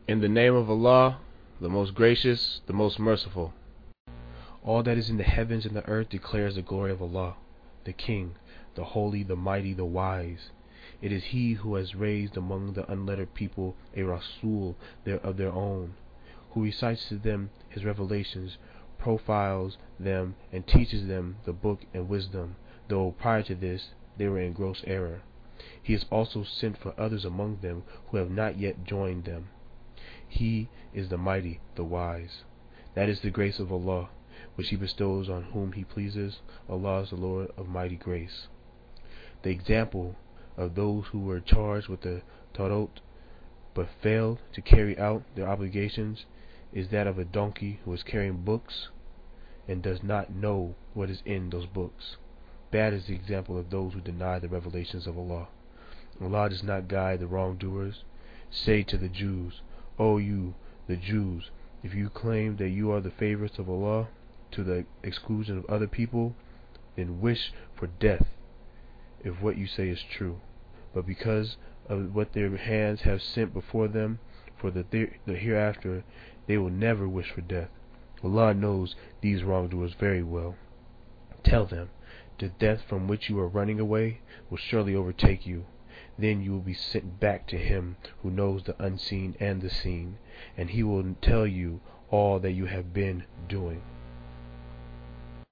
In the name of Allah, the most gracious, the most merciful. All that is in the heavens and the earth declares the glory of Allah, the King, the Holy, the Mighty, the Wise. It is He who has raised among the unlettered people a Rasul of their own, who recites to them His revelations, profiles them, and teaches them the book and wisdom, though prior to this they were in gross error. He is also sent for others among them who have not yet joined them. He is the Mighty, the Wise. That is the grace of Allah, which He bestows on whom He pleases. Allah is the Lord of mighty grace. The example of those who were charged with the Tawrat but failed to carry out their obligations is that of a donkey who is carrying books and does not know what is in those books. Bad is the example of those who deny the revelations of Allah. Allah does not guide the wrongdoers. Say to the Jews, O you, the Jews, if you claim that you are the favorites of Allah to the exclusion of other people, then wish for death if what you say is true. But because of what their hands have sent before them for the hereafter, they will never wish for death. Allah knows these wrongdoers very well. Tell them, the death from which you are running away will surely overtake you. Then you will be sent back to Him who knows the unseen and the seen, and He will tell you all that you have been doing.